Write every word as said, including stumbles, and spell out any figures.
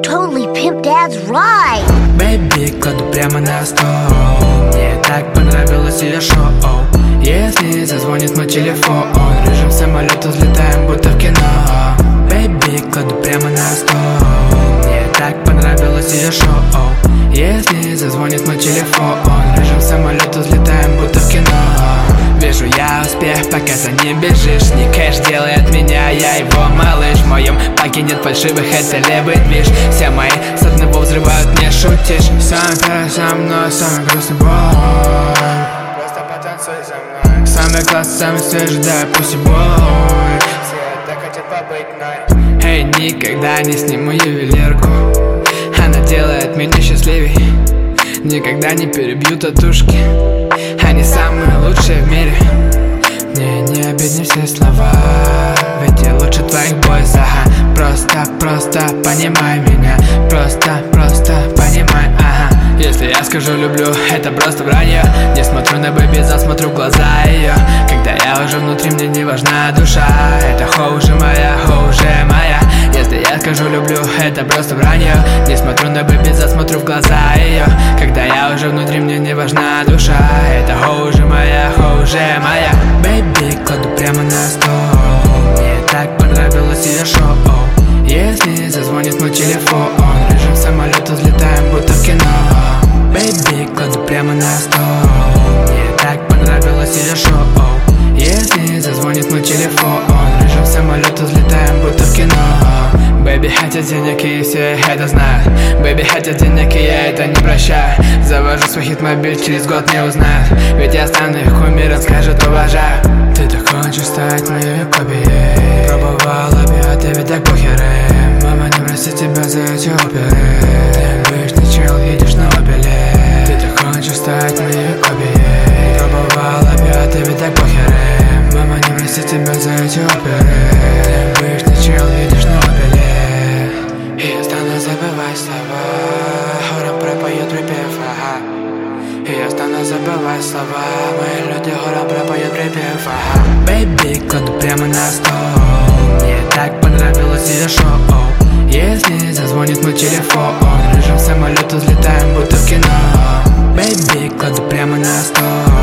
totally pimped Dad's ride. Бэйби, кладу прямо на стол. Мне так понравилось ее шоу. Если зазвонит мой телефон, режим самолета, взлетаем, будто в кино. Бэйби, кладу прямо на стол. Мне так понравилось ее шоу. Если зазвонит мой телефон, режим самолета, взлетаем, будто в кино. Вижу я успех, пока за ним бежишь. Не кэш делает меня, я его малыш. В моем паке нет фальшивых, это левый движ. Все мои с одного взрывают, не шутишь. Самый первый со мной, самый грустный бой. Просто потанцуй за мной. Самый классный, самый свежий, да, пусть и бой. Все так хотят побыть мной. Эй, никогда не сниму ювелирку. Она делает меня счастливей. Никогда не перебью татушки. Они самые лучшие в мире. Мне не обидны все слова, ведь я лучше твоих бойз, ага. Просто, просто понимай меня. Просто, просто понимай, ага. Если я скажу люблю, это просто вранье. Не смотрю на бэби, засмотрю в глаза ее. Когда я уже внутри, мне не важна душа. Это хоу уже моя, хоу уже моя. Если я скажу люблю, это просто вранье. Не смотрю на бэби, засмотрю в глаза ее. Когда я уже внутри, мне не важна душа. Это хоу уже моя, хоу уже моя. Бэйби, кладу прямо на стол. Мне так понравилось ее шоу. Если зазвонит мой телефон, режим самолета, взлетаем, будто в кино. Бэйби, кладу прямо на стол. Мне так понравилось ее шоу. Если зазвонит мой телефон, режим самолета, взлетаем, будто в кино. Бэби хотят денег, и все это знают. Бэби хотят денег, и я это не прощаю. Завожу свой хит-мобиль, через год не узнают. Ведь я стану их кумиром, скажут уважаю. Ты так хочешь стать моей копией. Пробовала бы, а ты ведь так похеры. Мама не простит тебя за эти оперы. Ты обычный чел, едешь на опеле. Ты так хочешь стать моей копией. Пробовала бы, а ты ведь так похеры. Мама не простит тебя за эти оперы. Ты обычный чел, едешь на опеле. И я стану забывать слова, хором пропоют припев, ага. И я стану забывать слова, мои люди хором пропоют припев, ага. Бэйби, кладу прямо на стол. Мне так понравилось ее шоу. Если зазвонит мой телефон, режим самолета, взлетаем, будто в кино. Бэйби, кладу прямо на стол.